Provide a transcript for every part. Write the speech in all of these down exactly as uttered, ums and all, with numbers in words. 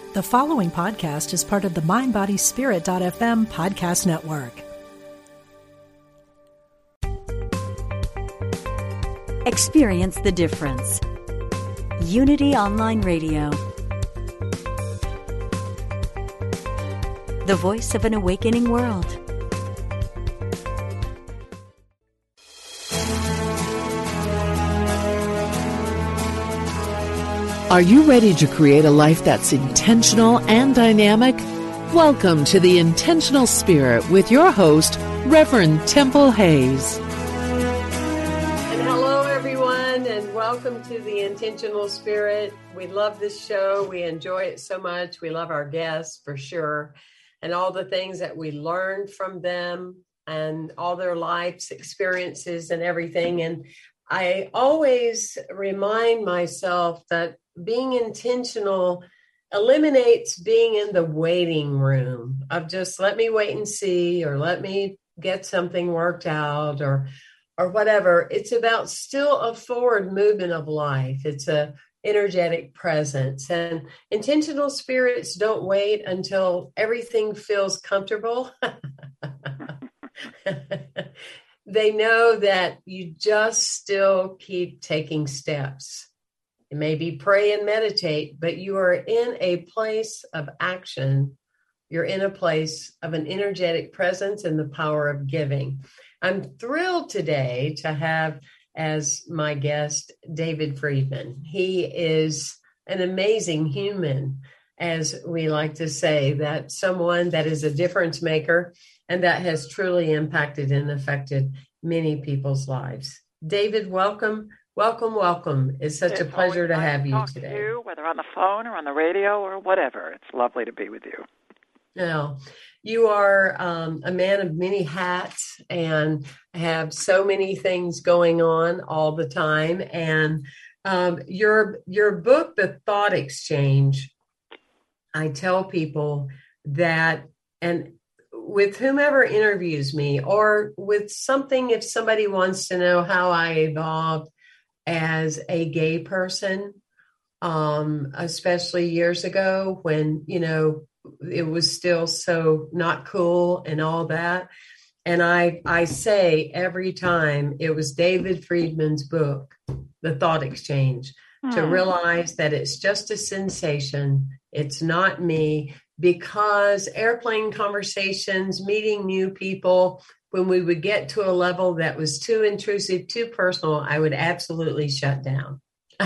The following podcast is part of the mind body spirit dot f m podcast network. Experience the difference. Unity Online Radio. The voice of an awakening world. Are you ready to create a life that's intentional and dynamic? Welcome to The Intentional Spirit with your host, Reverend Temple Hayes. And hello, everyone, and welcome to The Intentional Spirit. We love this show. We enjoy it so much. We love our guests, for sure, and all the things that we learned from them and all their life's experiences and everything. And I always remind myself that being intentional eliminates being in the waiting room of just let me wait and see, or let me get something worked out, or or whatever. It's about still a forward movement of life. It's a energetic presence, and intentional spirits don't wait until everything feels comfortable. They know that you just still keep taking steps. It may be pray and meditate, but you are in a place of action. You're in a place of an energetic presence and the power of giving. I'm thrilled today to have as my guest David Friedman. He is an amazing human, as we like to say, that someone that is a difference maker and that has truly impacted and affected many people's lives. David, welcome. Welcome, welcome. It's such it's a pleasure to nice have to you talk today. To you, whether on the phone or on the radio or whatever. It's lovely to be with you. Now, you are um, a man of many hats and have so many things going on all the time. And um, your your book, The Thought Exchange, I tell people that, and with whomever interviews me, or with something, if somebody wants to know how I evolved as a gay person, um, especially years ago when, you know, it was still so not cool and all that. And I, I say every time it was David Friedman's book, The Thought Exchange, hmm. to realize that it's just a sensation. It's not me, because airplane conversations, meeting new people, when we would get to a level that was too intrusive, too personal, I would absolutely shut down.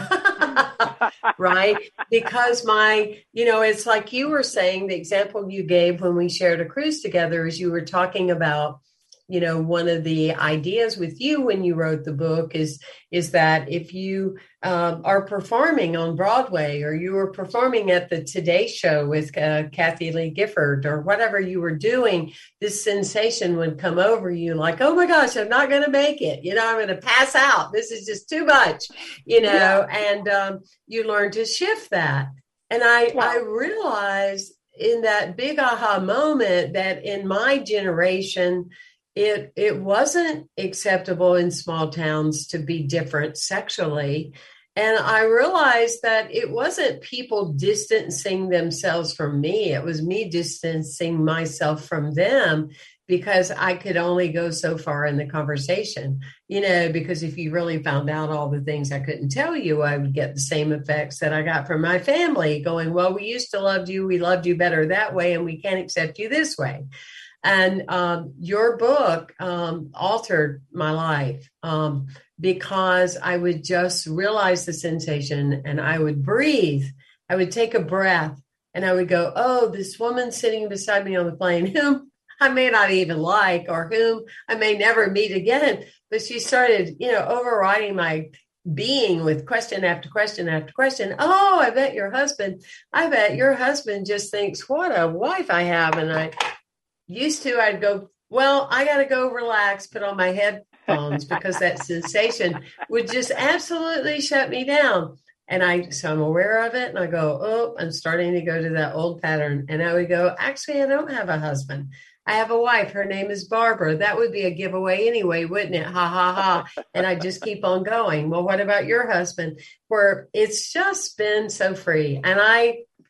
Right? Because my, you know, it's like you were saying, the example you gave when we shared a cruise together is you were talking about, you know, one of the ideas with you when you wrote the book is, is that if you um, are performing on Broadway, or you were performing at the Today Show with uh, Kathy Lee Gifford, or whatever you were doing, this sensation would come over you like, oh my gosh, I'm not going to make it. You know, I'm going to pass out. This is just too much, you know, yeah. and um, you learn to shift that. And I, wow. I realized in that big aha moment that in my generation, It it wasn't acceptable in small towns to be different sexually. And I realized that it wasn't people distancing themselves from me. It was me distancing myself from them, because I could only go so far in the conversation, you know, because if you really found out all the things I couldn't tell you, I would get the same effects that I got from my family going, well, we used to love you. We loved you better that way, and we can't accept you this way. And um, your book um, altered my life um, because I would just realize the sensation, and I would breathe. I would take a breath, and I would go, oh, this woman sitting beside me on the plane, whom I may not even like, or whom I may never meet again. But she started, you know, overriding my being with question after question after question. Oh, I bet your husband, I bet your husband just thinks, what a wife I have. And I used to, I'd go, well, I got to go relax, put on my headphones, because that sensation would just absolutely shut me down. And I, so I'm aware of it, and I go, oh, I'm starting to go to that old pattern. And I would go, actually, I don't have a husband. I have a wife. Her name is Barbara. That would be a giveaway anyway, wouldn't it? Ha, ha, ha. And I just keep on going. Well, what about your husband? Where it's just been so free. And I,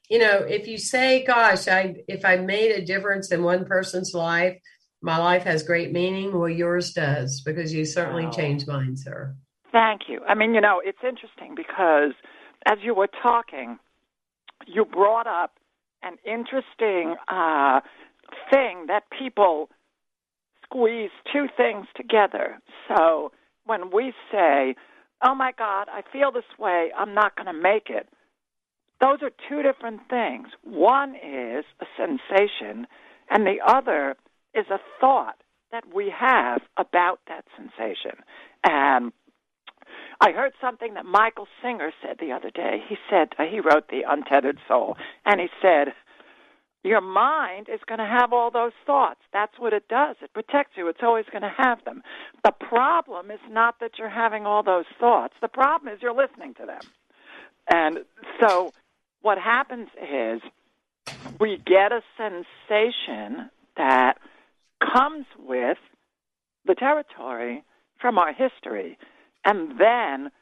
you know, if you say, gosh, I if I made a difference in one person's life, my life has great meaning. Well, yours does, because you certainly Wow. changed mine, sir. Thank you. I mean, you know, it's interesting because as you were talking, you brought up an interesting uh, thing that people squeeze two things together. So when we say, oh, my God, I feel this way, I'm not going to make it, those are two different things. One is a sensation, and the other is a thought that we have about that sensation. And I heard something that Michael Singer said the other day. He said, uh, he wrote The Untethered Soul, and he said, your mind is going to have all those thoughts. That's what it does. It protects you. It's always going to have them. The problem is not that you're having all those thoughts. The problem is you're listening to them. And so what happens is we get a sensation that comes with the territory from our history, and then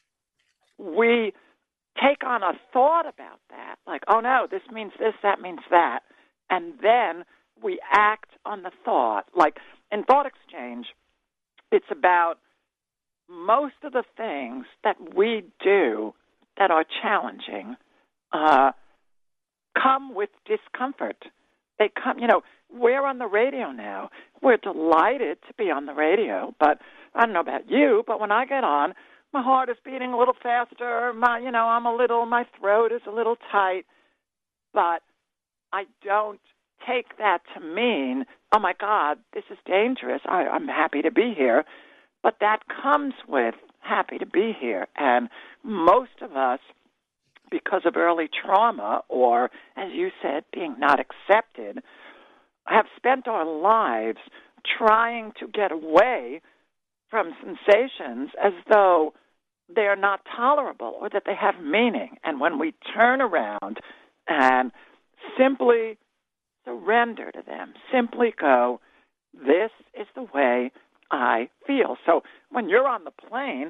we take on a thought about that, like, oh, no, this means this, that means that, and then we act on the thought. Like in Thought Exchange, it's about most of the things that we do that are challenging uh, come with discomfort. They come, you know, we're on the radio now. We're delighted to be on the radio, but I don't know about you, but when I get on, my heart is beating a little faster. My, you know, I'm a little, my throat is a little tight, but I don't take that to mean, oh my God, this is dangerous. I, I'm happy to be here, but that comes with happy to be here. And most of us, because of early trauma, or as you said, being not accepted, have spent our lives trying to get away from sensations as though they're not tolerable or that they have meaning. And when we turn around and simply surrender to them, simply go, this is the way I feel. So when you're on the plane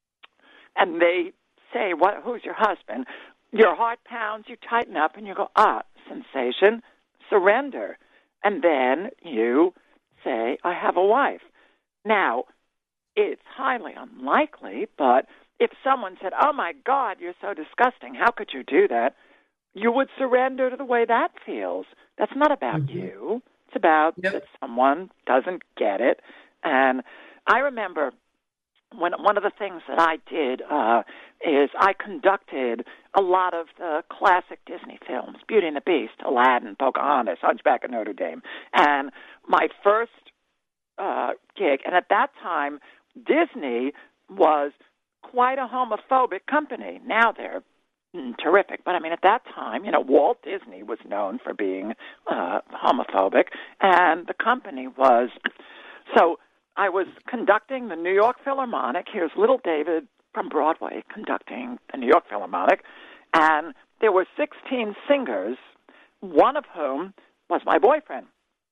and they say, "What? Who's your husband?" Your heart pounds, you tighten up, and you go, ah, sensation, surrender. And then you say, I have a wife. Now, it's highly unlikely, but if someone said, oh, my God, you're so disgusting, how could you do that? You would surrender to the way that feels. That's not about mm-hmm. you. It's about yep. that someone doesn't get it. And I remember when one of the things that I did uh, is I conducted a lot of the classic Disney films, Beauty and the Beast, Aladdin, Pocahontas, Hunchback of Notre Dame. And my first uh, gig, and at that time, Disney was quite a homophobic company. Now they're mm, terrific. But, I mean, at that time, you know, Walt Disney was known for being uh, homophobic, and the company was. So I was conducting the New York Philharmonic. Here's little David from Broadway conducting the New York Philharmonic. And there were sixteen singers, one of whom was my boyfriend.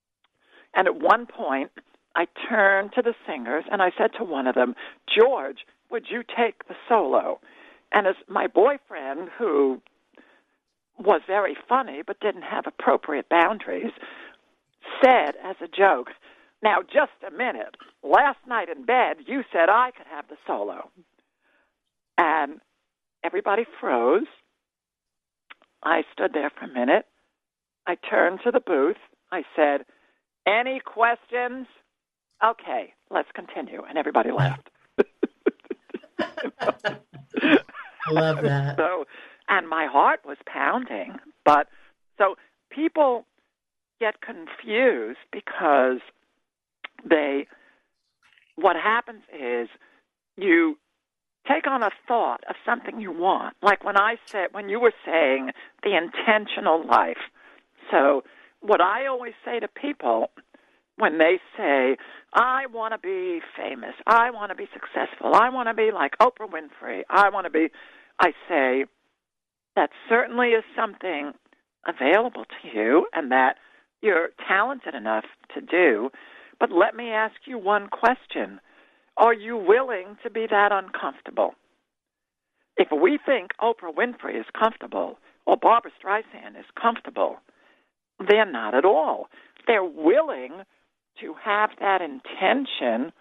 And at one point, I turned to the singers and I said to one of them, George, would you take the solo? And as my boyfriend, who was very funny but didn't have appropriate boundaries, said as a joke, now, just a minute. Last night in bed, you said I could have the solo. And everybody froze. I stood there for a minute. I turned to the booth. I said, any questions? Okay, let's continue. And everybody laughed. I love that. So, and my heart was pounding. But so people get confused because they, what happens is you take on a thought of something you want. Like when I said, when you were saying the intentional life. So what I always say to people when they say, I want to be famous, I want to be successful, I want to be like Oprah Winfrey, I want to be, I say, that certainly is something available to you and that you're talented enough to do. But let me ask you one question. Are you willing to be that uncomfortable? If we think Oprah Winfrey is comfortable, or Barbra Streisand is comfortable. They're not at all. They're willing to have that intention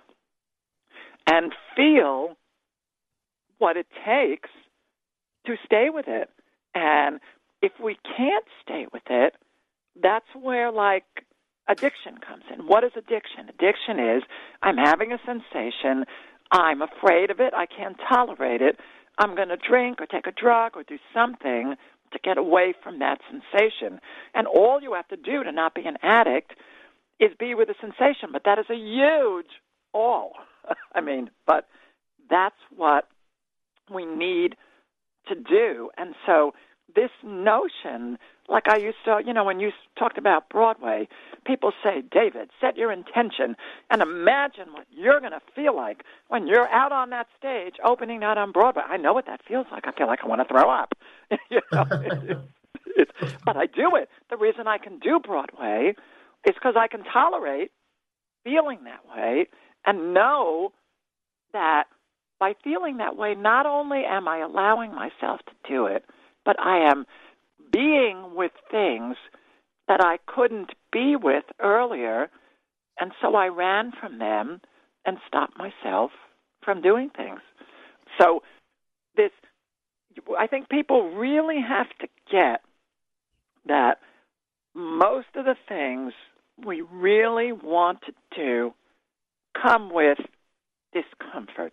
and feel what it takes to stay with it. And if we can't stay with it, that's where, like, addiction comes in. What is addiction? Addiction is I'm having a sensation. I'm afraid of it. I can't tolerate it. I'm going to drink or take a drug or do something to get away from that sensation. And all you have to do to not be an addict is be with the sensation. But that is a huge all. I mean, but that's what we need to do. And so this notion, like I used to, you know, when you talked about Broadway, people say, David, set your intention and imagine what you're going to feel like when you're out on that stage opening night on Broadway. I know what that feels like. I feel like I want to throw up. you know, it, it, it, but I do it. The reason I can do Broadway is because I can tolerate feeling that way and know that by feeling that way, not only am I allowing myself to do it, but I am being with things that I couldn't be with earlier, and so I ran from them and stopped myself from doing things. So this, I think people really have to get that most of the things we really want to do come with discomfort.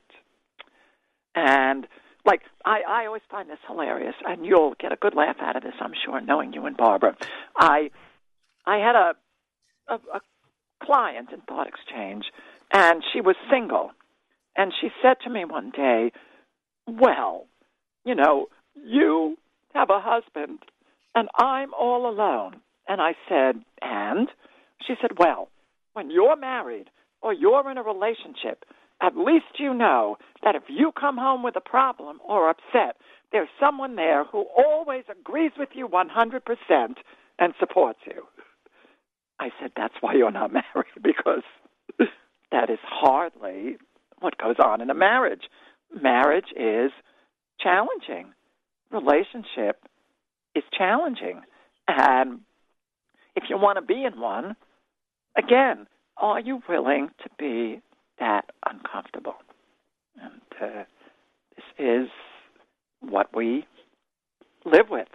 And Like, I, I always find this hilarious, and you'll get a good laugh out of this, I'm sure, knowing you and Barbara. I I had a, a, a client in Thought Exchange, and she was single. And she said to me one day, well, you know, you have a husband, and I'm all alone. And I said, and? She said, well, when you're married or you're in a relationship, at least you know that if you come home with a problem or upset, there's someone there who always agrees with you one hundred percent and supports you. I said, that's why you're not married, because that is hardly what goes on in a marriage. Marriage is challenging. Relationship is challenging. And if you want to be in one, again, are you willing to be that uncomfortable? And uh, this is what we live with.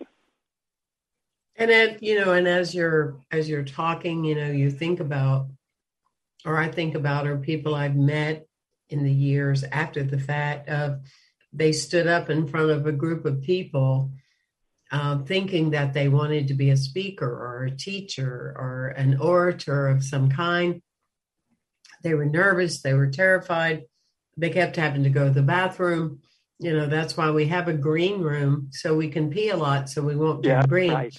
And then, you know, and as you're as you're talking, you know, you think about, or I think about, or people I've met in the years after the fact of, they stood up in front of a group of people uh, thinking that they wanted to be a speaker or a teacher or an orator of some kind. They were nervous. They were terrified. They kept having to go to the bathroom. You know, that's why we have a green room, so we can pee a lot, so we won't turn yeah, green. Right.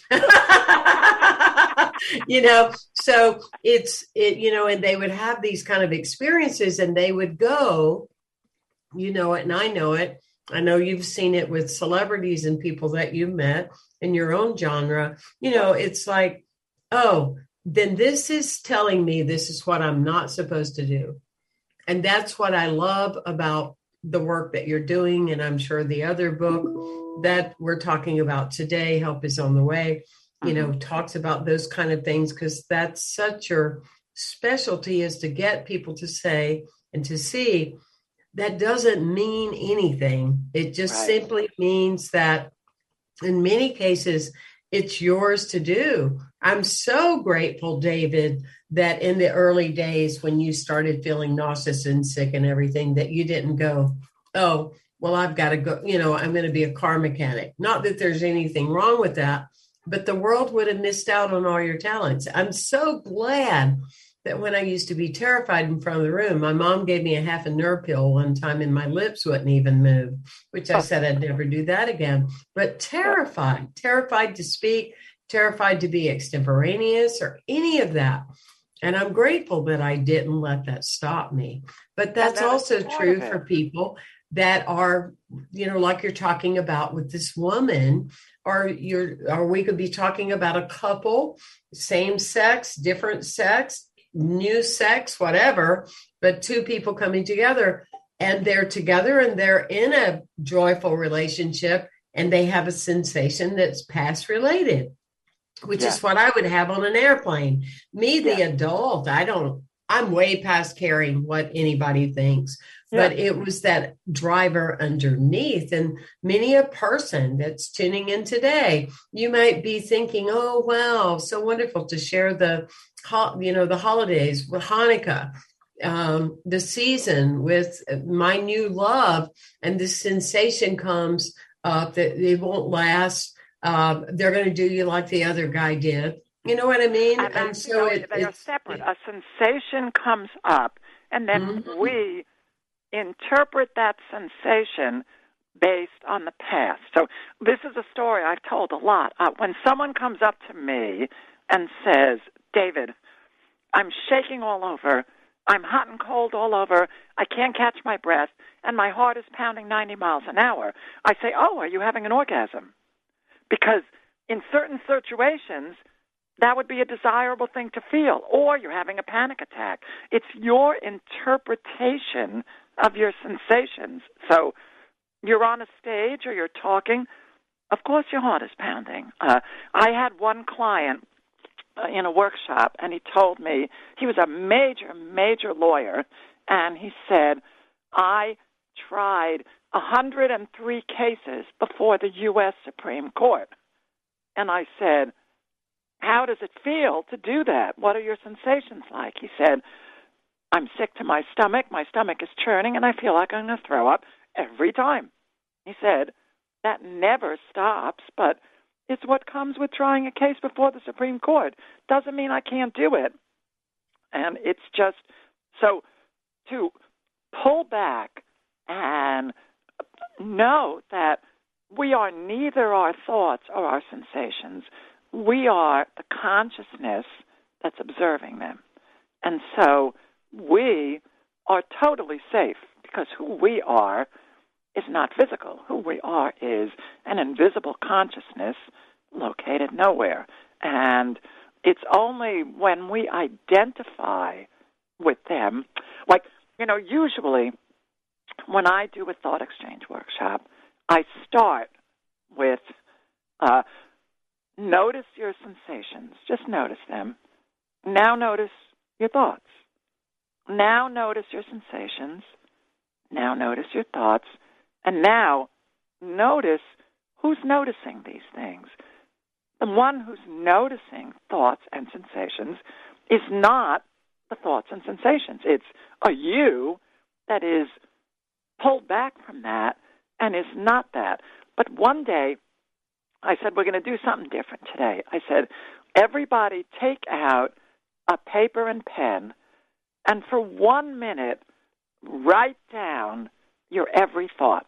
You know, so it's, it, you know, and they would have these kind of experiences, and they would go, you know it, and I know it. I know you've seen it with celebrities and people that you've met in your own genre. You know, it's like, oh, then this is telling me this is what I'm not supposed to do. And that's what I love about the work that you're doing. And I'm sure the other book that we're talking about today, Help Is on the Way, you know, talks about those kind of things, because that's such your specialty, is to get people to say and to see that doesn't mean anything. It just right. simply means that in many cases, it's yours to do. I'm so grateful, David, that in the early days when you started feeling nauseous and sick and everything, that you didn't go, oh, well, I've got to go, you know, I'm going to be a car mechanic. Not that there's anything wrong with that, but the world would have missed out on all your talents. I'm so glad that when I used to be terrified in front of the room, my mom gave me a half a nerve pill one time and my lips wouldn't even move, which I said I'd never do that again. But terrified, terrified to speak, terrified to be extemporaneous or any of that. And I'm grateful that I didn't let that stop me. But that's that also true for people that are, you know, like you're talking about with this woman, or you're, or we could be talking about a couple, same sex, different sex, new sex, whatever, but two people coming together, and they're together and they're in a joyful relationship, and they have a sensation that's past related, which Yeah. is what I would have on an airplane. Me, the Yeah. adult, I don't, I'm way past caring what anybody thinks, Yeah. but it was that driver underneath. And many a person that's tuning in today, you might be thinking, oh, wow, so wonderful to share the, ho- you know, the holidays with Hanukkah, um, the season with my new love. And this sensation comes up that it won't last. Uh, they're going to do you like the other guy did. You know what I mean? And, And that's, so you know, it, they are it's separate. A sensation comes up, and then Mhm. we interpret that sensation based on the past. So this is a story I've told a lot. Uh, when someone comes up to me and says, David, I'm shaking all over, I'm hot and cold all over, I can't catch my breath, and my heart is pounding ninety miles an hour, I say, oh, are you having an orgasm? Because in certain situations, that would be a desirable thing to feel, or you're having a panic attack. It's your interpretation of your sensations. So you're on a stage or you're talking, of course your heart is pounding. Uh, I had one client uh, in a workshop, and he told me, he was a major, major lawyer, and he said, I tried one hundred three cases before the U S Supreme Court. And I said, how does it feel to do that? What are your sensations like? He said, I'm sick to my stomach. My stomach is churning, and I feel like I'm going to throw up every time. He said, that never stops, but it's what comes with trying a case before the Supreme Court. Doesn't mean I can't do it. And it's just, so to pull back and know that we are neither our thoughts or our sensations. We are the consciousness that's observing them. And so we are totally safe because who we are is not physical. Who we are is an invisible consciousness located nowhere. And it's only when we identify with them, like, you know, usually when I do a thought exchange workshop, I start with uh, notice your sensations. Just notice them. Now notice your thoughts. Now notice your sensations. Now notice your thoughts. And now notice who's noticing these things. The one who's noticing thoughts and sensations is not the thoughts and sensations. It's a you that is pulled back from that and is not that. But one day, I said, we're going to do something different today. I said, everybody take out a paper and pen and for one minute, write down your every thought.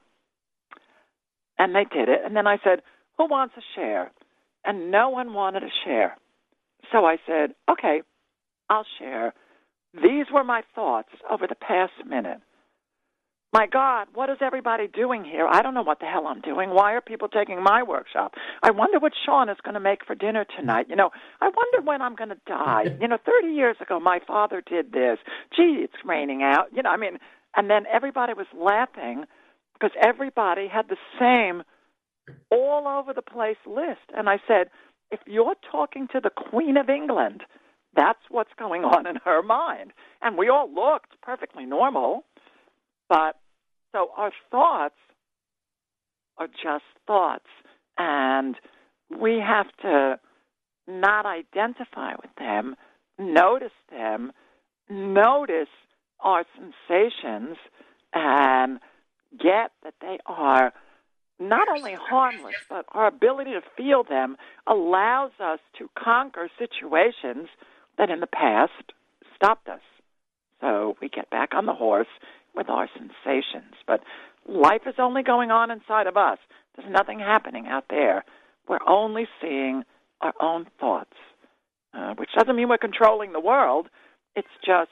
And they did it. And then I said, who wants a share? And no one wanted a share. So I said, okay, I'll share. These were my thoughts over the past minute. My God, what is everybody doing here? I don't know what the hell I'm doing. Why are people taking my workshop? I wonder what Sean is going to make for dinner tonight. You know, I wonder when I'm going to die. You know, thirty years ago, my father did this. Gee, it's raining out. You know, I mean, and then everybody was laughing because everybody had the same all over the place list. And I said, if you're talking to the Queen of England, that's what's going on in her mind. And we all looked perfectly normal. But so our thoughts are just thoughts, and we have to not identify with them, notice them, notice our sensations, and get that they are not only harmless, but our ability to feel them allows us to conquer situations that in the past stopped us. So we get back on the horse with our sensations. But life is only going on inside of us. There's nothing happening out there. We're only seeing our own thoughts, uh, which doesn't mean we're controlling the world. It's just,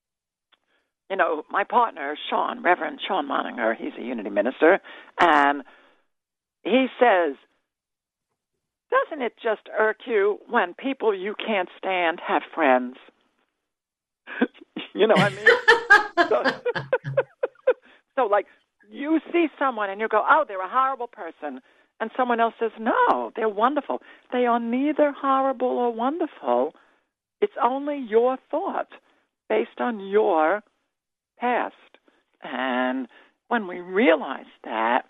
you know, my partner, Sean, Reverend Sean Moninger, he's a Unity minister, and he says, doesn't it just irk you when people you can't stand have friends? You know what I mean? so, so, like, you see someone and you go, oh, they're a horrible person. and someone else says, no, they're wonderful. They are neither horrible or wonderful. It's only your thought based on your past. And when we realize that,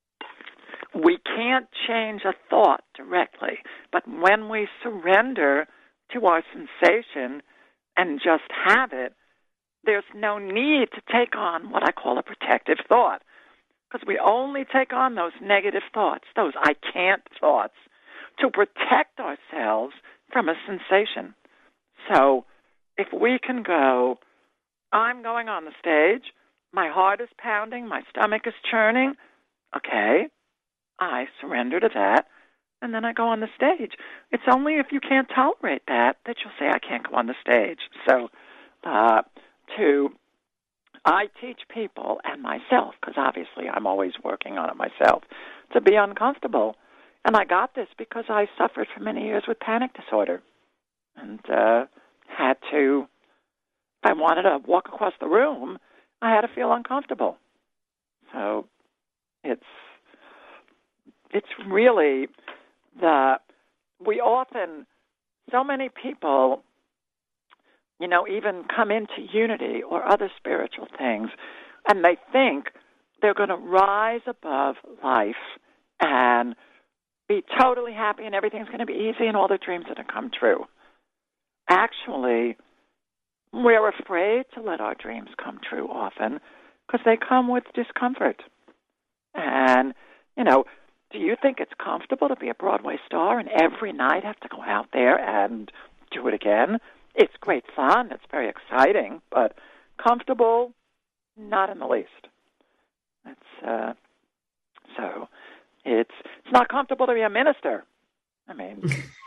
we can't change a thought directly. But when we surrender to our sensation and just have it, there's no need to take on what I call a protective thought, because we only take on those negative thoughts, those I can't thoughts, to protect ourselves from a sensation. So if we can go, I'm going on the stage, my heart is pounding, my stomach is churning, okay, I surrender to that, and then I go on the stage. It's only if you can't tolerate that that you'll say, I can't go on the stage. So uh, to, I teach people and myself, because obviously I'm always working on it myself, to be uncomfortable. And I got this because I suffered for many years with panic disorder and uh, had to, if I wanted to walk across the room, I had to feel uncomfortable. So it's it's really the, we often, so many people, you know, even come into unity or other spiritual things, and they think they're going to rise above life and be totally happy and everything's going to be easy and all their dreams are going to come true. Actually, we're afraid to let our dreams come true often because they come with discomfort. And, you know, do you think it's comfortable to be a Broadway star and every night have to go out there and do it again? It's great fun. It's very exciting, but comfortable, not in the least. It's uh, so it's it's not comfortable to be a minister. I mean,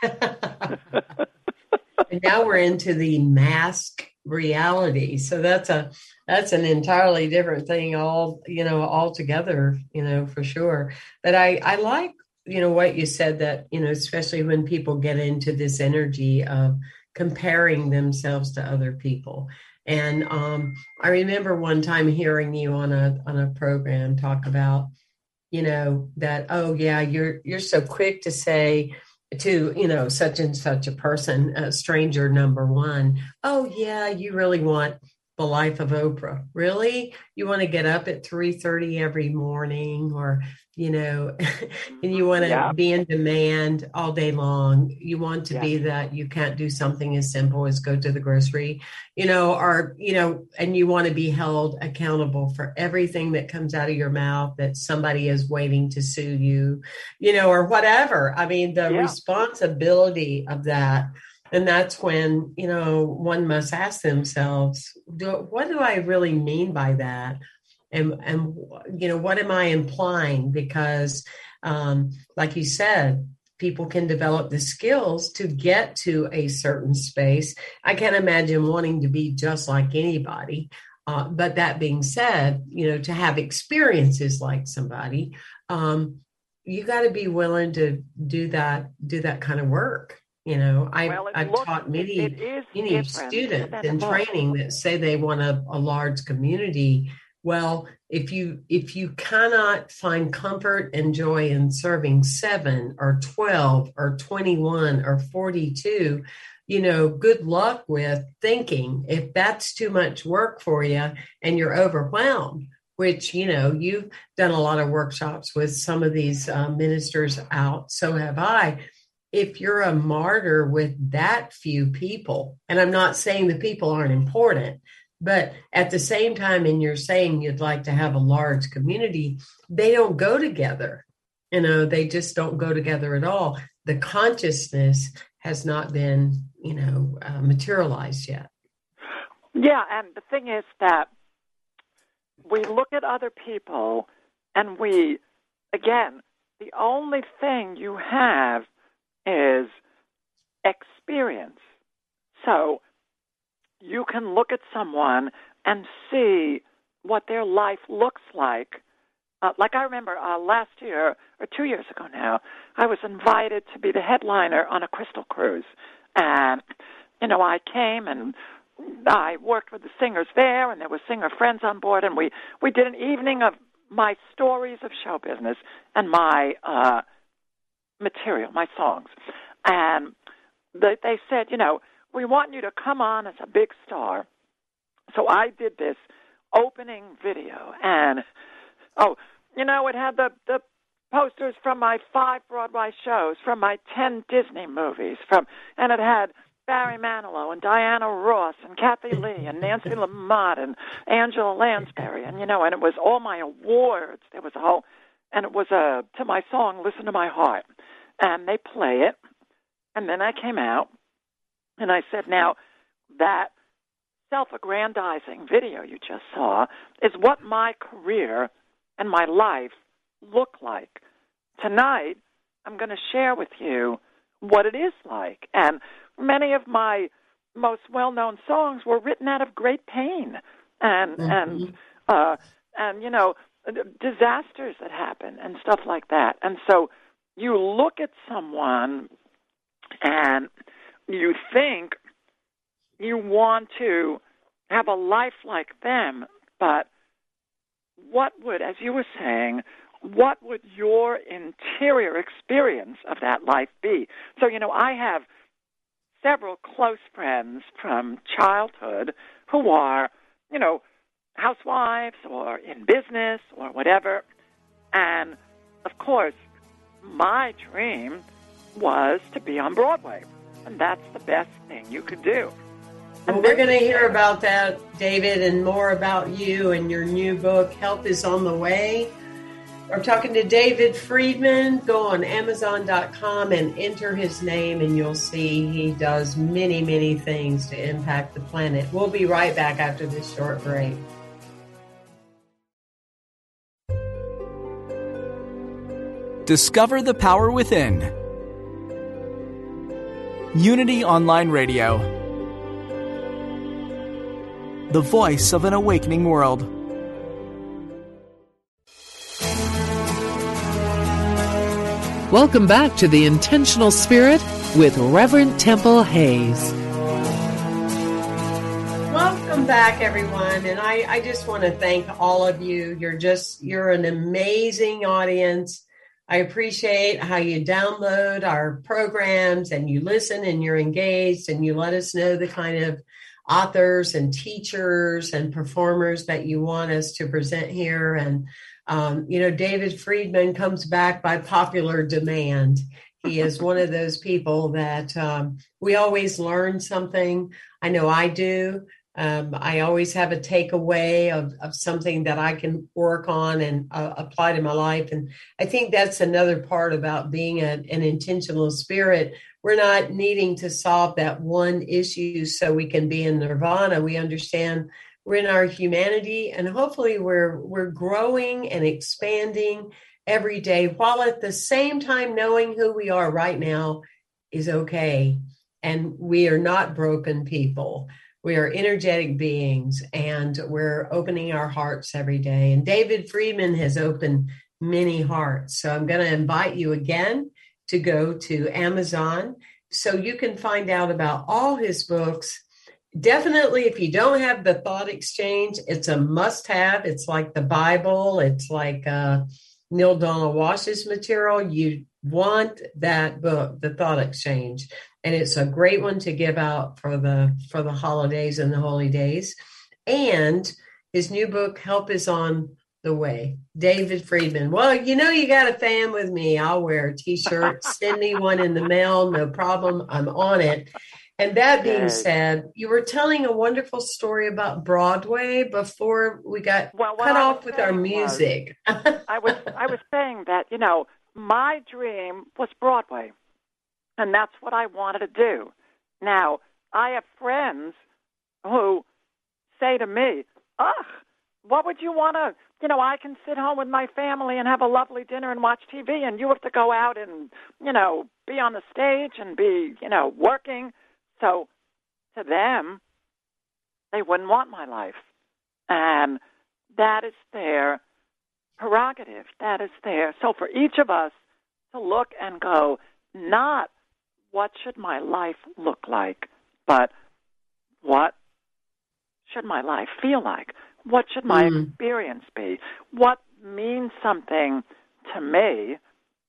and now we're into the mask reality. So that's a that's an entirely different thing. All you know, altogether. You know, for sure. But I I like you know what you said, that you know, especially when people get into this energy of comparing themselves to other people. And um, I remember one time hearing you on a on a program talk about, you know, that, oh yeah, you're you're so quick to say to, you know, such and such a person, a stranger number one, oh yeah, you really want the life of Oprah. Really? You want to get up at three thirty every morning, or, you know, and you want to yeah. be in demand all day long. You want to yeah. be that you can't do something as simple as go to the grocery, you know, or, you know, and you want to be held accountable for everything that comes out of your mouth, that somebody is waiting to sue you, you know, or whatever. I mean, the yeah. responsibility of that. And that's when, you know, one must ask themselves, do, what do I really mean by that? And, and you know, what am I implying? Because, um, like you said, people can develop the skills to get to a certain space. I can't imagine wanting to be just like anybody. Uh, but that being said, you know, to have experiences like somebody, um, you got to be willing to do that, do that kind of work. You know, I, well, I've looks, taught many, it, it many students in training that say they want a, a large community. Well, if you if you cannot find comfort and joy in serving seven or twelve or twenty-one or forty-two, you know, good luck with thinking if that's too much work for you and you're overwhelmed, which, you know, you've done a lot of workshops with some of these uh, ministers out. So have I. If you're a martyr with that few people, and I'm not saying the people aren't important, but at the same time, and you're saying you'd like to have a large community, they don't go together. You know, they just don't go together at all. The consciousness has not been, you know, uh, materialized yet. Yeah, and the thing is that we look at other people and we, again, the only thing you have is experience. So you can look at someone and see what their life looks like. Uh, like I remember uh, last year, or two years ago now, I was invited to be the headliner on a Crystal Cruise. And, you know, I came and I worked with the singers there, and there were singer friends on board, and we, we did an evening of my stories of show business and my uh, material, my songs. And they, they said, you know, we want you to come on as a big star. So I did this opening video, and, oh, you know, it had the, the posters from my five Broadway shows, from my ten Disney movies, from, and it had Barry Manilow and Diana Ross and Kathy Lee and Nancy Lamott and Angela Lansbury, and, you know, and it was all my awards. There was a whole, and it was a, to my song, Listen to My Heart. And they play it, and then I came out, and I said, now, that self-aggrandizing video you just saw is what my career and my life look like. Tonight, I'm going to share with you what it is like. And many of my most well-known songs were written out of great pain and, mm-hmm. and, uh, and, you know, disasters that happen and stuff like that. And so you look at someone and you think you want to have a life like them, but what would, as you were saying, what would your interior experience of that life be? So, you know, I have several close friends from childhood who are, you know, housewives or in business or whatever. And, of course, my dream was to be on Broadway. And that's the best thing you could do. And we're going to hear about that, David, and more about you and your new book, Help is on the Way. I'm talking to David Friedman. Go on Amazon dot com and enter his name, and you'll see he does many, many things to impact the planet. We'll be right back after this short break. Discover the power within. Unity Online Radio. The voice of an awakening world. Welcome back to The Intentional Spirit with Reverend Temple Hayes. Welcome back, everyone. And I, I just want to thank all of you. You're just, you're an amazing audience. I appreciate how you download our programs and you listen and you're engaged and you let us know the kind of authors and teachers and performers that you want us to present here. And, um, you know, David Friedman comes back by popular demand. He is one of those people that um, we always learn something. I know I do. Um, I always have a takeaway of, of something that I can work on and uh, apply to my life. And I think that's another part about being a, an intentional spirit. We're not needing to solve that one issue so we can be in nirvana. We understand we're in our humanity, and hopefully we're we're growing and expanding every day, while at the same time knowing who we are right now is okay. And we are not broken people. We are energetic beings, and we're opening our hearts every day. And David Friedman has opened many hearts. So I'm going to invite you again to go to Amazon so you can find out about all his books. Definitely, if you don't have the Thought Exchange, it's a must-have. It's like the Bible. It's like uh, Neil Donald Walsh's material. You want that book, The Thought Exchange. And it's a great one to give out for the for the holidays and the holy days. And his new book, Help is on the Way. David Friedman. Well, you know, you got a fan with me. I'll wear a T-shirt. Send me one in the mail. No problem. I'm on it. And that being said, you were telling a wonderful story about Broadway before we got well, cut off with our music. Was, I was I was saying that, you know, my dream was Broadway. And that's what I wanted to do. Now, I have friends who say to me, ugh, what would you want to, you know, I can sit home with my family and have a lovely dinner and watch T V, and you have to go out and, you know, be on the stage and be, you know, working. So to them, they wouldn't want my life. And that is their prerogative. That is their. So for each of us to look and go, not what should my life look like, but what should my life feel like? What should my mm. experience be? What means something to me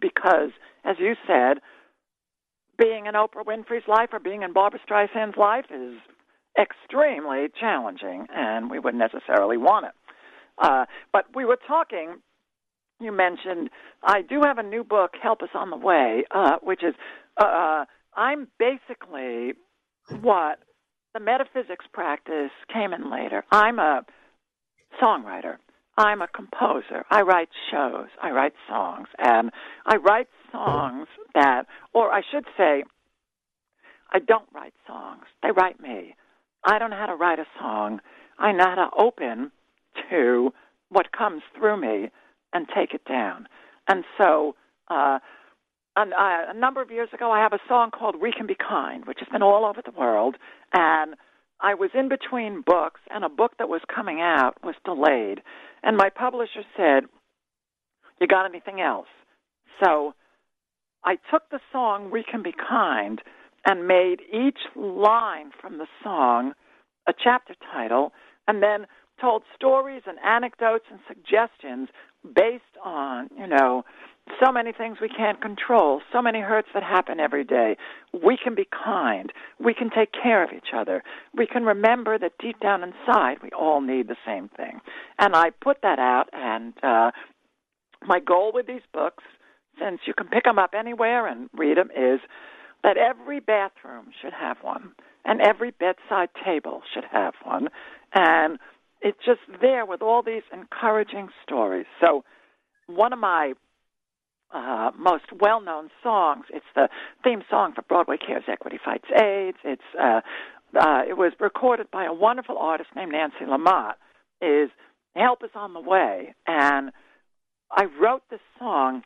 because, as you said, being in Oprah Winfrey's life or being in Barbra Streisand's life is extremely challenging, and we wouldn't necessarily want it. Uh, but we were talking, you mentioned, I do have a new book, Help Is on the Way, uh, which is, uh, I'm basically what the metaphysics practice came in later. I'm a songwriter. I'm a composer. I write shows. I write songs. And I write songs that, or I should say, I don't write songs. They write me. I don't know how to write a song. I know how to open to what comes through me and take it down. And so uh, a, a number of years ago, I have a song called We Can Be Kind, which has been all over the world. And I was in between books, and a book that was coming out was delayed. And my publisher said, you got anything else? So I took the song We Can Be Kind and made each line from the song a chapter title, and then told stories and anecdotes and suggestions based on, you know, so many things we can't control, so many hurts that happen every day. We can be kind. We can take care of each other. We can remember that deep down inside we all need the same thing. And I put that out, and uh, my goal with these books, since you can pick them up anywhere and read them, is that every bathroom should have one, and every bedside table should have one. And it's just there with all these encouraging stories. So one of my uh, most well-known songs, it's the theme song for Broadway Cares Equity Fights AIDS. It's uh, uh, it was recorded by a wonderful artist named Nancy Lamott, is Help Is on the Way. And I wrote this song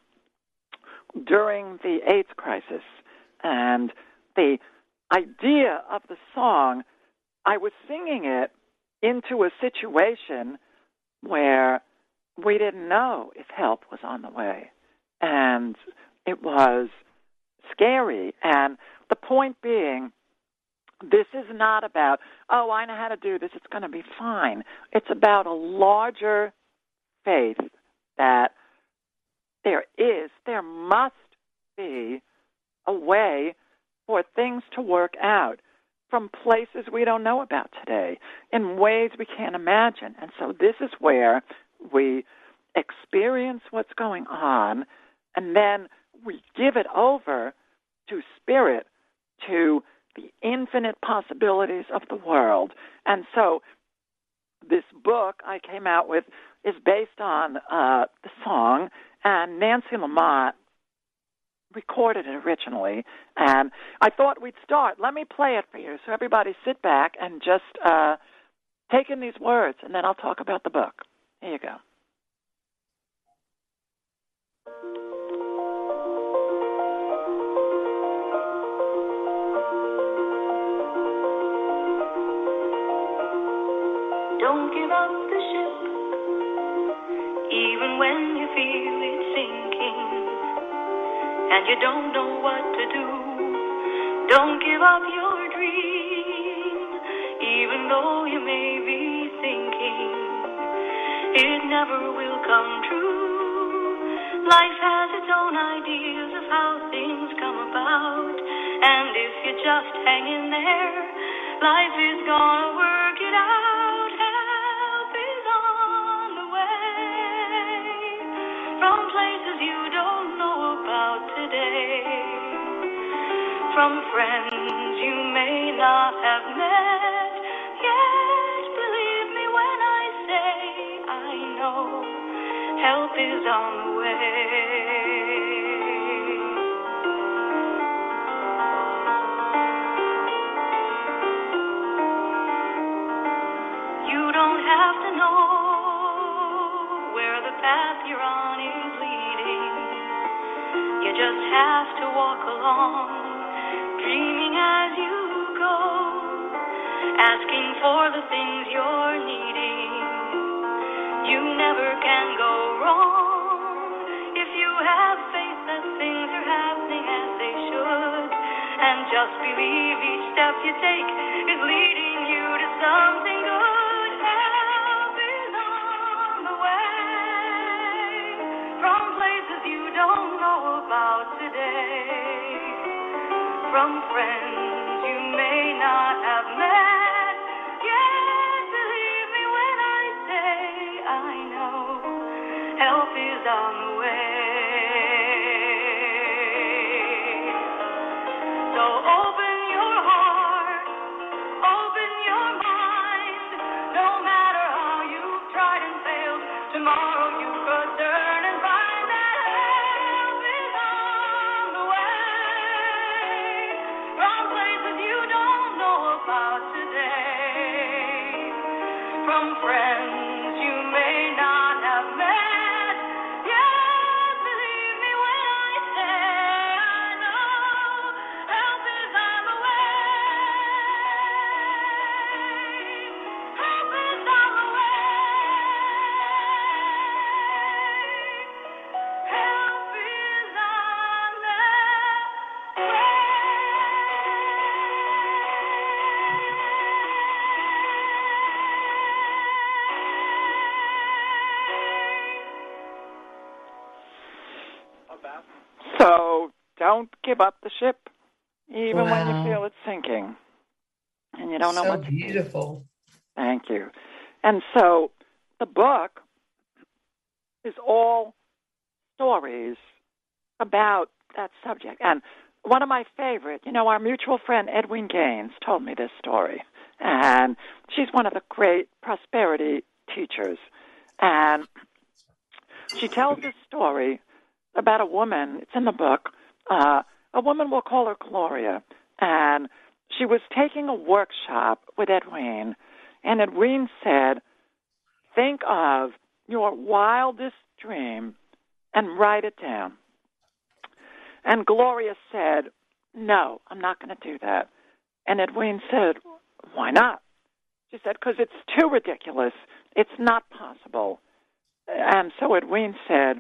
during the AIDS crisis. And the idea of the song, I was singing it into a situation where we didn't know if help was on the way. And it was scary. And the point being, this is not about, oh, I know how to do this, it's going to be fine. It's about a larger faith that there is, there must be a way for things to work out from places we don't know about today, in ways we can't imagine. And so this is where we experience what's going on, and then we give it over to spirit, to the infinite possibilities of the world. And so this book I came out with is based on uh, the song, and Nancy Lamott recorded it originally, and I thought we'd start. Let me play it for you, so everybody sit back and just uh, take in these words, and then I'll talk about the book. Here you go. Don't give up the ship, even when you feel it sinking and you don't know what to do. Don't give up your dream, even though you may be thinking it never will come true. Life has its own ideas of how things come about, and if you just hang in there, life is gonna work it out. Help is on the way from places you don't know about today, from friends you may not have met yet. Believe me when I say I know help is on the way. You don't have to know where the path you're on is leading. You just have to walk along, dreaming as you go, asking for the things you're needing. You never can go wrong if you have faith that things are happening as they should, and just believe each step you take is leading you to something good. Help is on the way from places you don't know about from friends you may not have met. Yes, believe me when I say I know help is on the way. So open your heart, open your mind. No matter how you've tried and failed, tomorrow you could turn and find that help is on the way. From places you don't know about today, from friends you may not have met. Yes, believe me when I say I know help is on the way. Help is on the way. Help is on the way. So don't give up the ship, even when you Wow. feel it's sinking and you don't know So what to do. beautiful. Thank you. And so the book is all stories about that subject. And one of my favorite, you know, our mutual friend Edwin Gaines told me this story. And she's one of the great prosperity teachers. And she tells this story about a woman. It's in the book. Uh, a woman, we'll call her Gloria. And she was taking a workshop with Edwin. And Edwin said, think of your wildest dream and write it down. And Gloria said, no, I'm not going to do that. And Edwin said, why not? She said, because it's too ridiculous. It's not possible. And so Edwin said,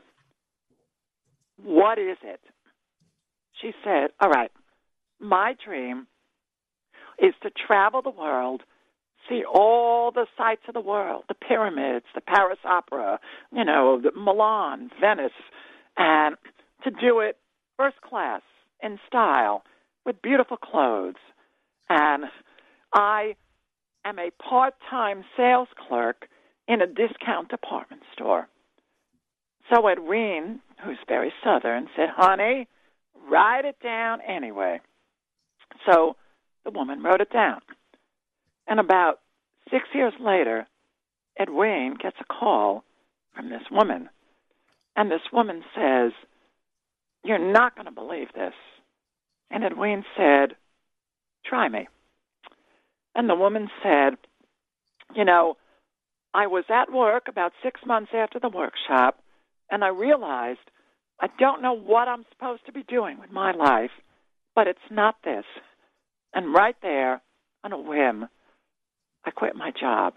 what is it? She said, all right, my dream is to travel the world, see all the sights of the world, the pyramids, the Paris Opera, you know, the Milan, Venice, and to do it first class, in style, with beautiful clothes. And I am a part-time sales clerk in a discount department store. So Edwin, who's very Southern, said, honey, write it down anyway. So the woman wrote it down. And about six years later, Edwin gets a call from this woman. And this woman says, you're not going to believe this. And Edwin said, try me. And the woman said, you know, I was at work about six months after the workshop, and I realized I don't know what I'm supposed to be doing with my life, but it's not this. And right there, on a whim, I quit my job.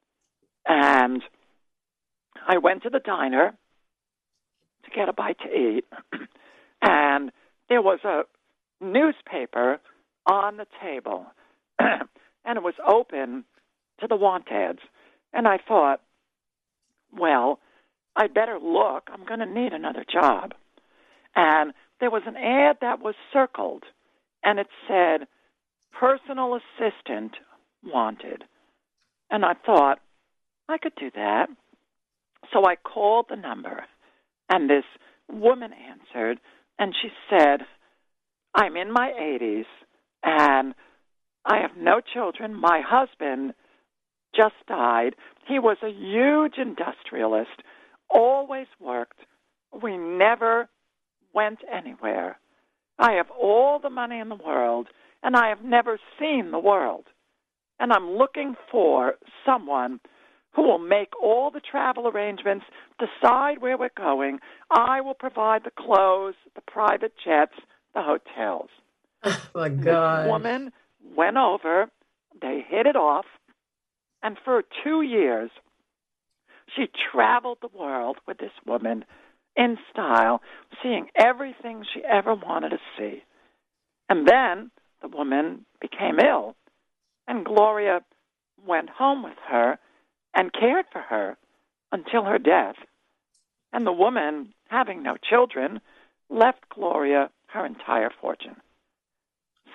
And I went to the diner to get a bite to eat, and there was a newspaper on the table, and it was open to the want ads. And I thought, well, I'd better look. I'm going to need another job. And there was an ad that was circled, and it said, personal assistant wanted. And I thought, I could do that. So I called the number, and this woman answered, and she said, I'm in my eighties, and I have no children. My husband just died. He was a huge industrialist, always worked. We never went anywhere. I have all the money in the world, and I have never seen the world. And I'm looking for someone who will make all the travel arrangements, decide where we're going. I will provide the clothes, the private jets, the hotels. Oh, my God. This woman went over. They hit it off. And for two years, she traveled the world with this woman in style, seeing everything she ever wanted to see. And then the woman became ill, and Gloria went home with her and cared for her until her death. And the woman, having no children, left Gloria her entire fortune.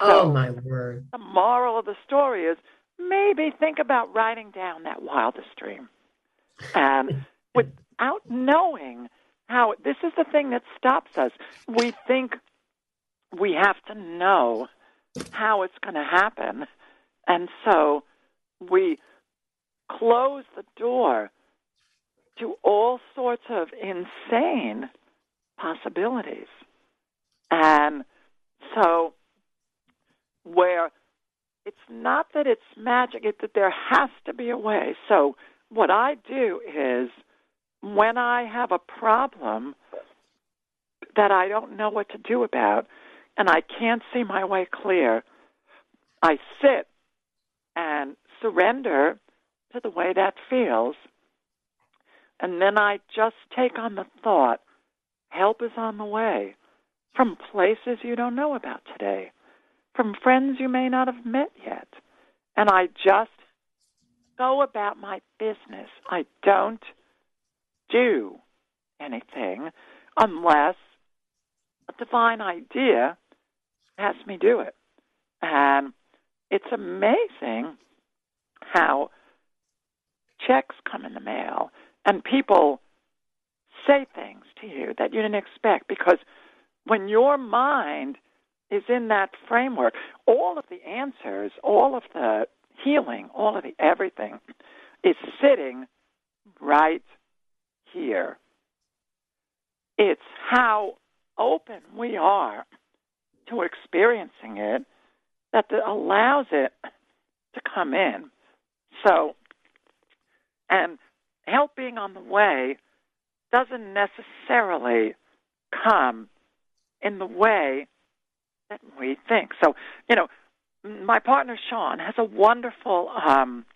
oh, my word. The moral of the story is maybe think about writing down that wildest dream. And without knowing how, this is the thing that stops us. We think we have to know how it's going to happen. And so we close the door to all sorts of insane possibilities. And so where it's not that it's magic, it's that there has to be a way. So what I do is when I have a problem that I don't know what to do about and I can't see my way clear, I sit and surrender to the way that feels, and then I just take on the thought, help is on the way, from places you don't know about today, from friends you may not have met yet. And I just go about my business. I don't do anything unless a divine idea has me do it. And it's amazing how checks come in the mail and people say things to you that you didn't expect, because when your mind is in that framework, all of the answers, all of the healing, all of the everything is sitting right here. It's how open we are to experiencing it that allows it to come in. So, and help being on the way doesn't necessarily come in the way that we think. So, you know, my partner Sean has a wonderful um,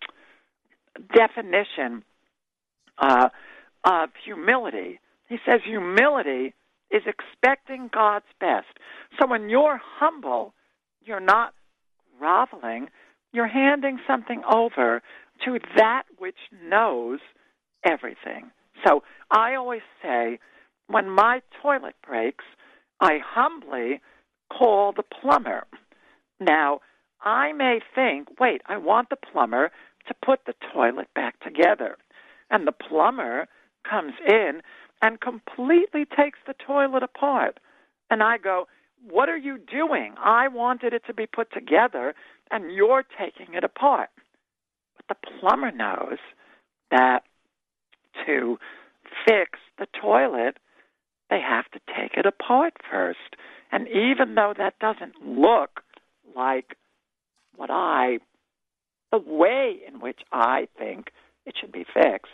definition uh, of humility. He says humility is expecting God's best. So when you're humble, you're not groveling, you're handing something over to that which knows everything. So I always say, when my toilet breaks, I humbly call the plumber. Now, I may think, wait, I want the plumber to put the toilet back together. And the plumber comes in and completely takes the toilet apart. And I go, what are you doing? I wanted it to be put together, and you're taking it apart. But the plumber knows that to fix the toilet, they have to take it apart first. And even though that doesn't look like what I, the way in which I think it should be fixed,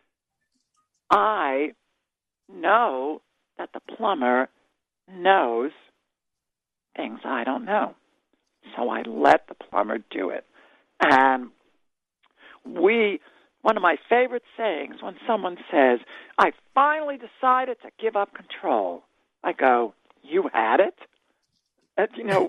I know that the plumber knows things I don't know. So I let the plumber do it. And we, one of my favorite sayings, when someone says, I finally decided to give up control, I go, you had it? And, you know.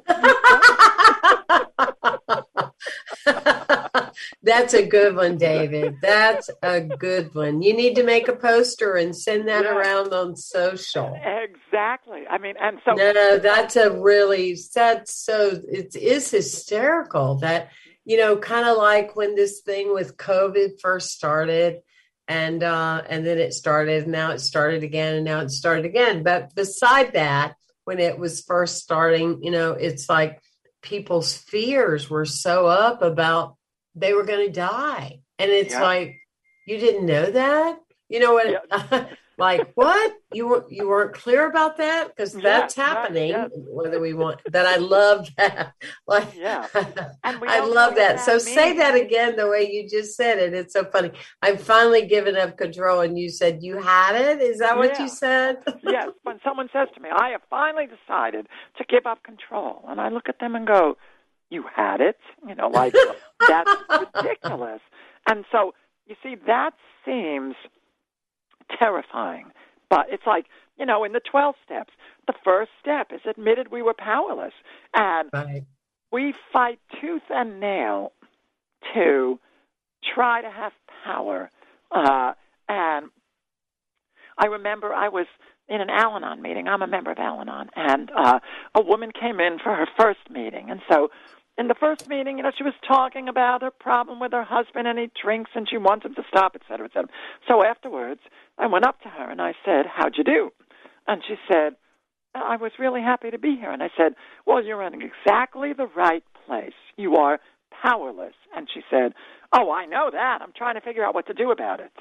That's a good one, David. That's a good one. You need to make a poster and send that yeah. around on social. Exactly. I mean, and so. No, that's a really, that's so, it is hysterical that, you know, kind of like when this thing with COVID first started, and uh, and then it started, and now it started again, and now it started again. But beside that, when it was first starting, you know, it's like people's fears were so up about they were going to die. And it's yeah. like, you didn't know that? You know what? Yeah. Like, what? You, were, you weren't clear about that? Because that's yeah, happening, right, yeah. whether we want that. I love that. Like, yeah. And I love that. that. So means. Say that again the way you just said it. It's so funny. I've finally given up control, and you said you had it? Is that what yeah. you said? Yes. When someone says to me, I have finally decided to give up control, and I look at them and go, you had it? You know, like, that's ridiculous. And so, you see, that seems terrifying. But it's like, you know, in the twelve steps, the first step is admitted we were powerless. And right. we fight tooth and nail to try to have power. Uh, and I remember I was in an Al-Anon meeting. I'm a member of Al-Anon, and uh, a woman came in for her first meeting. And so in the first meeting, you know, she was talking about her problem with her husband, and he drinks, and she wants him to stop, et cetera, et cetera. So afterwards, I went up to her, and I said, how'd you do? And she said, I was really happy to be here. And I said, well, you're in exactly the right place. You are powerless. And she said, oh, I know that. I'm trying to figure out what to do about it.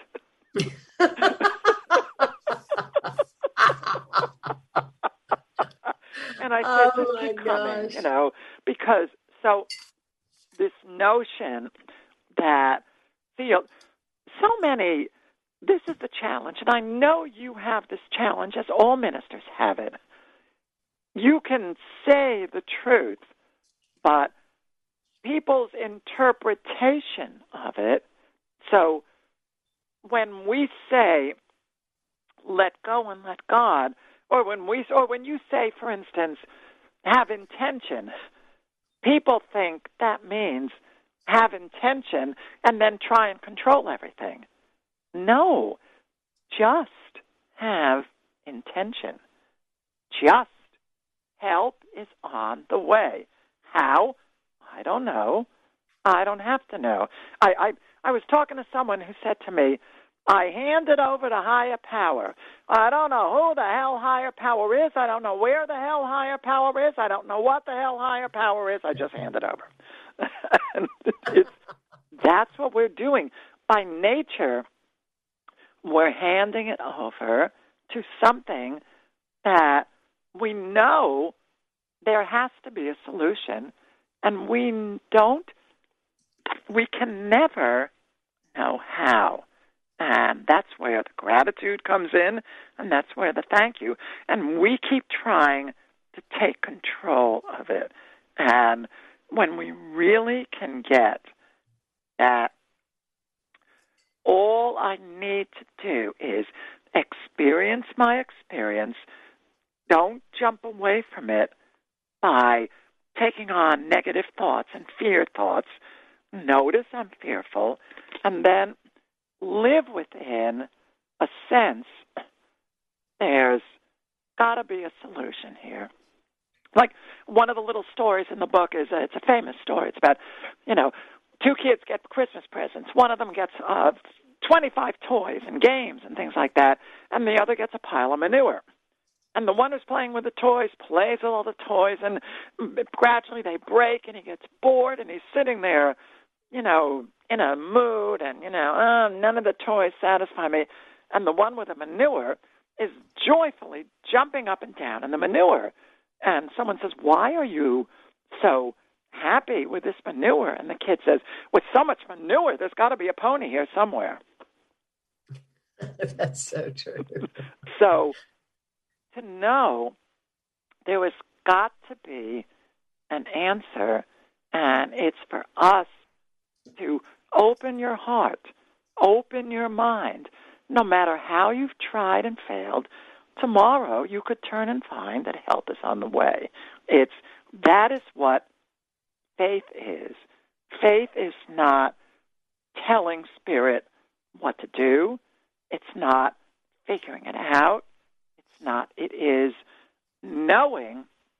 And I said, oh just keep coming, you know, because so this notion that, see, so many, this is the challenge, and I know you have this challenge, as all ministers have it. You can say the truth, but people's interpretation of it, so when we say, let go and let God, or when we, or when you say, for instance, have intention, people think that means have intention and then try and control everything. No, just have intention. Just help is on the way. How? I don't know. I don't have to know. I, I, I was talking to someone who said to me, I hand it over to higher power. I don't know who the hell higher power is. I don't know where the hell higher power is. I don't know what the hell higher power is. I just hand it over. And it's, that's what we're doing. By nature, we're handing it over to something that we know there has to be a solution, and we don't, we can never know how. And that's where the gratitude comes in, and that's where the thank you. And we keep trying to take control of it. And when we really can get that all I need to do is experience my experience, don't jump away from it by taking on negative thoughts and fear thoughts. Notice I'm fearful, and then live within a sense there's got to be a solution here. Like one of the little stories in the book is, uh, it's a famous story. It's about, you know, two kids get Christmas presents. One of them gets uh, twenty-five toys and games and things like that, and the other gets a pile of manure. And the one who's playing with the toys plays with all the toys, and gradually they break, and he gets bored, and he's sitting there, you know, in a mood, and, you know, oh, none of the toys satisfy me. And the one with the manure is joyfully jumping up and down in the manure. And someone says, why are you so happy with this manure? And the kid says, with so much manure, there's got to be a pony here somewhere. That's so true. So to know there has got to be an answer, and it's for us to open your heart, open your mind. No matter how you've tried and failed, tomorrow you could turn and find that help is on the way. It's that is what faith is. Faith is not telling Spirit what to do. It's not figuring it out. It's not. It is knowing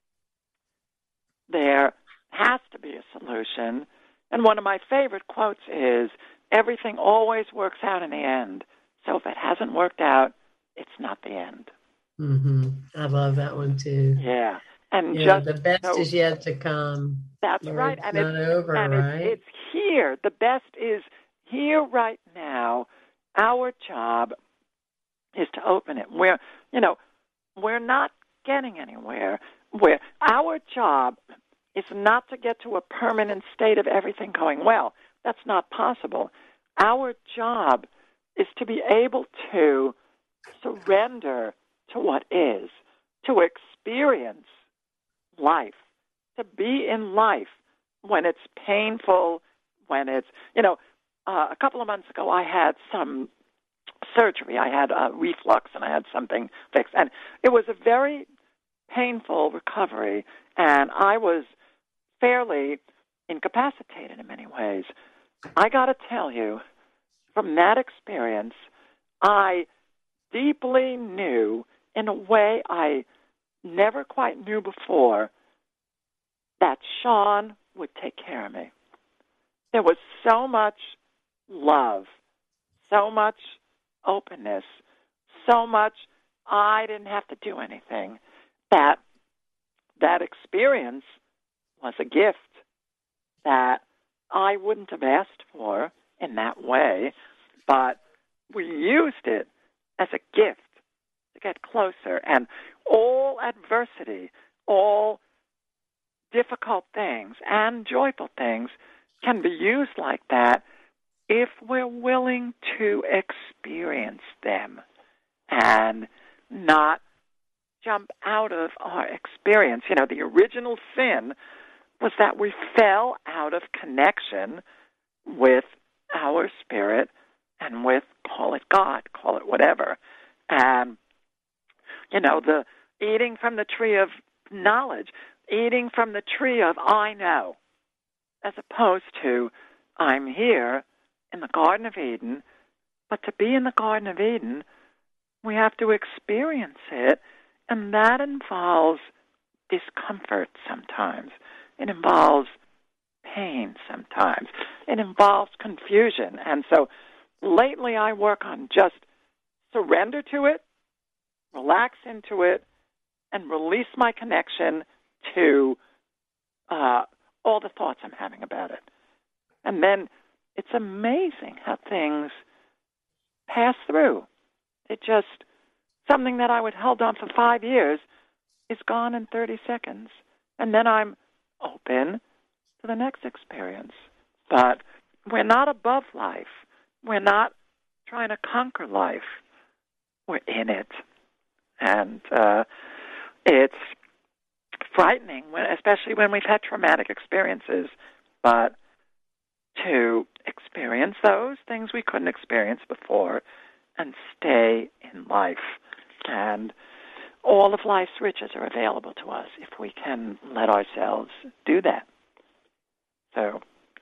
there has to be a solution. And one of my favorite quotes is, everything always works out in the end. So if it hasn't worked out, it's not the end. Mm-hmm. I love that one too. Yeah. And yeah, just the best so, is yet to come. That's Lord, right. It's and not it's, over, and right? It's, it's here. The best is here right now. Our job is to open it. We're, you know, we're not getting anywhere. We're, our job is not to get to a permanent state of everything going well. That's not possible. Our job is to be able to surrender to what is, to experience life, to be in life when it's painful, when it's, you know, uh, a couple of months ago I had some surgery. I had uh, reflux and I had something fixed. And it was a very painful recovery, and I was fairly incapacitated in many ways. I got to tell you, from that experience, I deeply knew in a way I never quite knew before, that Sean would take care of me. There was so much love, so much openness, so much I didn't have to do anything, that that experience was a gift that I wouldn't have asked for in that way, but we used it as a gift to get closer. And all adversity, all difficult things and joyful things can be used like that if we're willing to experience them and not jump out of our experience. You know, the original sin was that we fell out of connection with our spirit and with, call it God, call it whatever. And, you know, the eating from the tree of knowledge, eating from the tree of I know, as opposed to I'm here in the Garden of Eden. But to be in the Garden of Eden, we have to experience it, and that involves discomfort sometimes. It involves pain sometimes. It involves confusion. And so lately I work on just surrender to it, relax into it, and release my connection to uh, all the thoughts I'm having about it. And then it's amazing how things pass through. It just, something that I would held on for five years is gone in thirty seconds. And then I'm open to the next experience. But we're not above life. We're not trying to conquer life. We're in it. And uh, it's frightening, when, especially when we've had traumatic experiences. But to experience those things we couldn't experience before and stay in life. And all of life's riches are available to us if we can let ourselves do that. So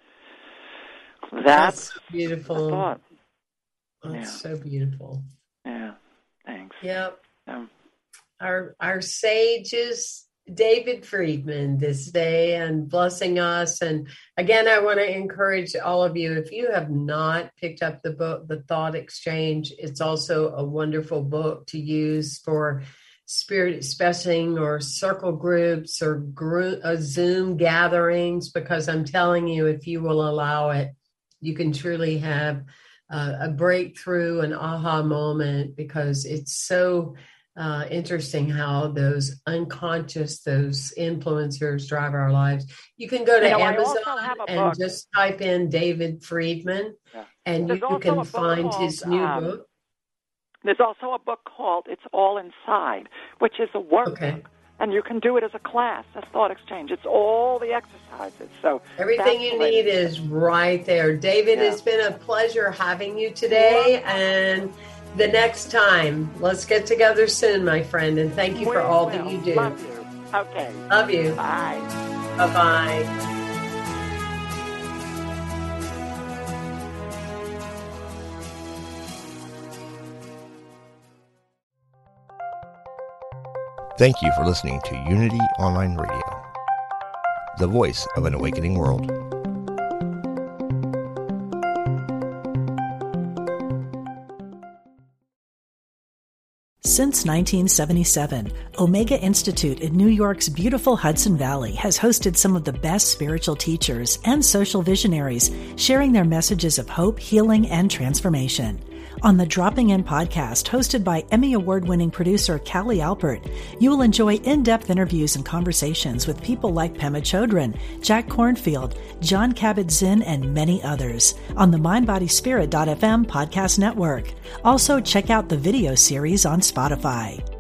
that's, that's beautiful. the thought. That's Yeah. so beautiful. Yeah, thanks. Yep. Um, Our our sage is David Friedman this day and blessing us. And again, I want to encourage all of you, if you have not picked up the book, The Thought Exchange, it's also a wonderful book to use for spirit expressing or circle groups or group, uh, Zoom gatherings, because I'm telling you, if you will allow it, you can truly have uh, a breakthrough, an aha moment, because it's so Uh, interesting how those unconscious, those influencers drive our lives. You can go to You know, Amazon and book. just type in David Friedman, Yeah. and There's you, you also can a book find called, his new um, book. There's also a book called It's All Inside, which is a workbook. Okay. And you can do it as a class, a thought exchange. It's all the exercises. So Everything you need is right there. David, Yeah. it's been a pleasure having you today. And the next time, let's get together soon, my friend. And thank you We for all will. that you do. Love you. Okay. Love you. Bye. Bye-bye. Thank you for listening to Unity Online Radio, the voice of an awakening world. Since nineteen seventy-seven, Omega Institute in New York's beautiful Hudson Valley has hosted some of the best spiritual teachers and social visionaries sharing their messages of hope, healing, and transformation. On the Dropping In podcast, hosted by Emmy Award-winning producer Callie Alpert, you will enjoy in-depth interviews and conversations with people like Pema Chodron, Jack Kornfield, John Kabat-Zinn, and many others on the mind body spirit dot f m podcast network. Also, check out the video series on Spotify.